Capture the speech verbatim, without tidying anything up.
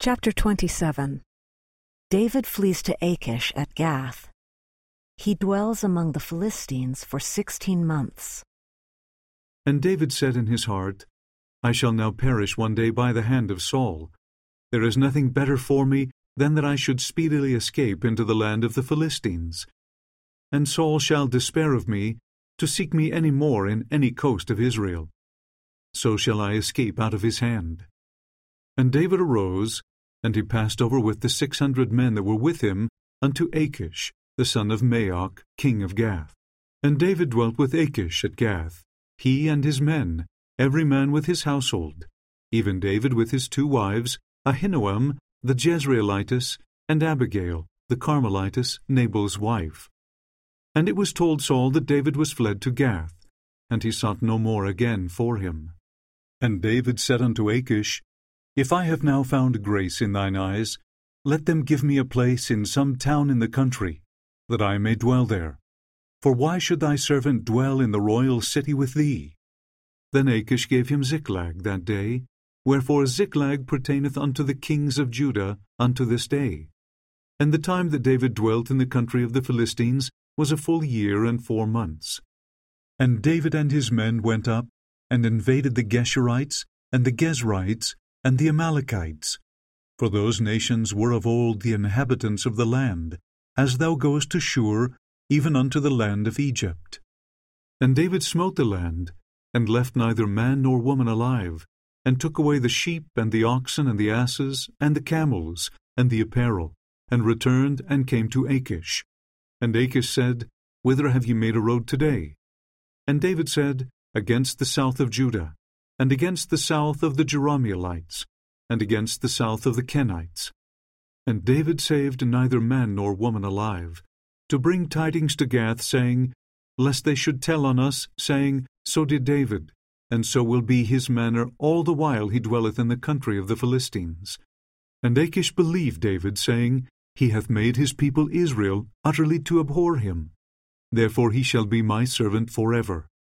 Chapter twenty-seven. David flees to Achish at Gath. He dwells among the Philistines for sixteen months. And David said in his heart, I shall now perish one day by the hand of Saul. There is nothing better for me than that I should speedily escape into the land of the Philistines. And Saul shall despair of me, to seek me any more in any coast of Israel. So shall I escape out of his hand. And David arose, and he passed over with the six hundred men that were with him unto Achish, the son of Maoch, king of Gath. And David dwelt with Achish at Gath, he and his men, every man with his household, even David with his two wives, Ahinoam the Jezreelitess, and Abigail the Carmelitess, Nabal's wife. And it was told Saul that David was fled to Gath, and he sought no more again for him. And David said unto Achish, If I have now found grace in thine eyes, let them give me a place in some town in the country, that I may dwell there. For why should thy servant dwell in the royal city with thee? Then Achish gave him Ziklag that day, wherefore Ziklag pertaineth unto the kings of Judah unto this day. And the time that David dwelt in the country of the Philistines was a full year and four months. And David and his men went up, and invaded the Geshurites, and the Gezrites, and the Amalekites. For those nations were of old the inhabitants of the land, as thou goest to Shur, even unto the land of Egypt. And David smote the land, and left neither man nor woman alive, and took away the sheep, and the oxen, and the asses, and the camels, and the apparel, and returned and came to Achish. And Achish said, Whither have ye made a road today? And David said, Against the south of Judah, and against the south of the Jerahmeelites, and against the south of the Kenites. And David saved neither man nor woman alive, to bring tidings to Gath, saying, Lest they should tell on us, saying, So did David, and so will be his manner all the while he dwelleth in the country of the Philistines. And Achish believed David, saying, He hath made his people Israel utterly to abhor him. Therefore he shall be my servant forever.